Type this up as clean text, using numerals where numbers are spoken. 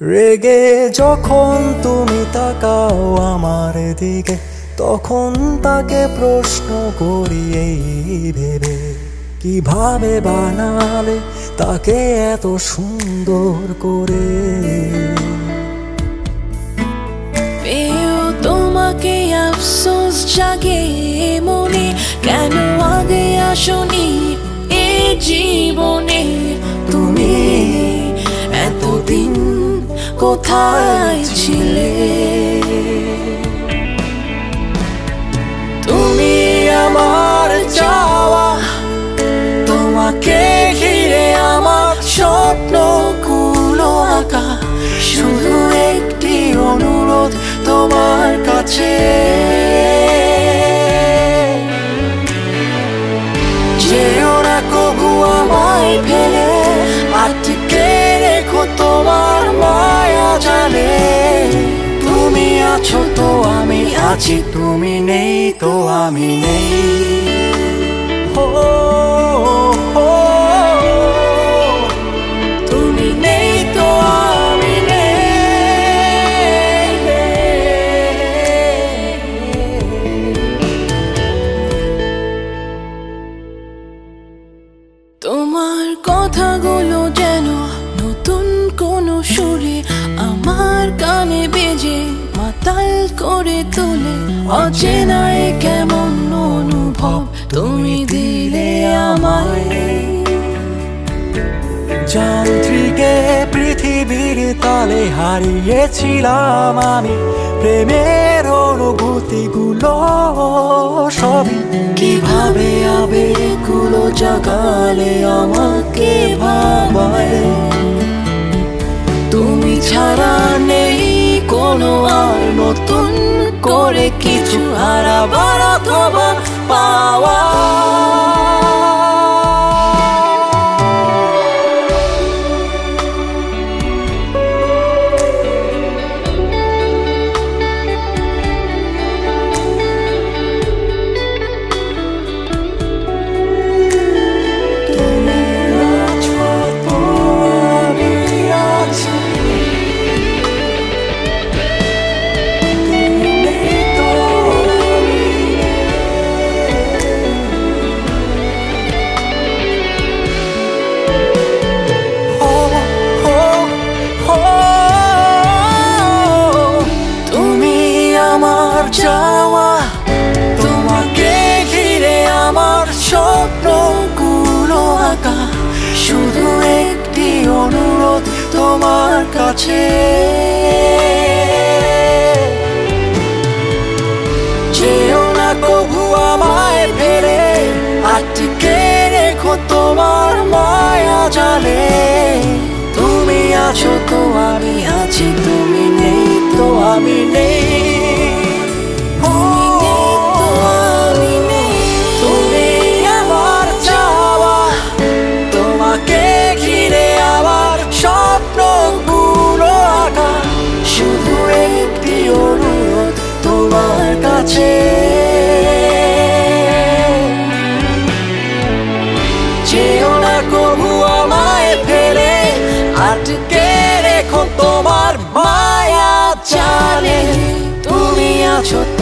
রেগে যখন তুমি তাকাও আমার দিকে, তখন তাকে প্রশ্ন করি এই ভেবে, কিভাবে বানালে তাকে এত সুন্দর করে। পেয়েও তোমাকে আফসোস জাগে মনে, কেন আগে আসনি এ জীবনে। তুমি এতদিন কোথায় ছিলে? তুমি আমার চাওয়া, তোমাকে ঘিরে আমার স্বপ্নগুলো আঁকা। শুধু একটি অনুরোধ তোমার কাছে, যেও না কবু আমায় ফেলে, আটকে রেখো তোমার মায়া জালে। তুমি আছো তো আমি আছি, তুমি নেই তো আমি নেই। তুমি নেই তো আমি নেই। তোমার কথাগুলো যেন নতুন কোনো সুরে আমার কানে বেজে মাতাল করে তোলে। অচেনায় কেমন অনুভব তুমি দিলে আমায়। যান্ত্রিকে পৃথিবীর তালে হারিয়েছিলাম আমি প্রেমের অনুভূতিগুলো সবই। কিভাবে আবেগগুলো জাগালে আমাকে ভাবায়। তুমি ছাড়া নেই কোনো আর নতুন করে কিছু হারাবার অথবা পাওয়া। চাওয়া, তোমাকে ঘিরে আমার স্বপ্নগুলো আঁকা। শুধু একটি অনুরোধ তোমার কাছে, যেও না কবু আমায় ফেলে, আটকে রেখো তোমার মায়া জালে। তুমি আছো তো আমি আছি, তুমি নেই তো আমি নেই। যেও না কবু আমায় ফেলে, আটকে রেখো তোমার মায়া জালে। তুমি আছো